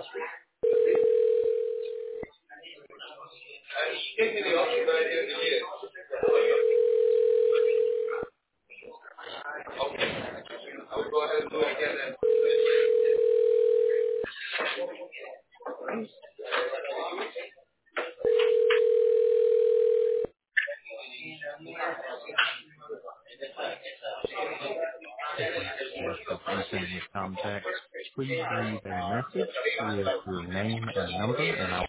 If you have the person in your contacts, please leave a message with your name and number, and I'll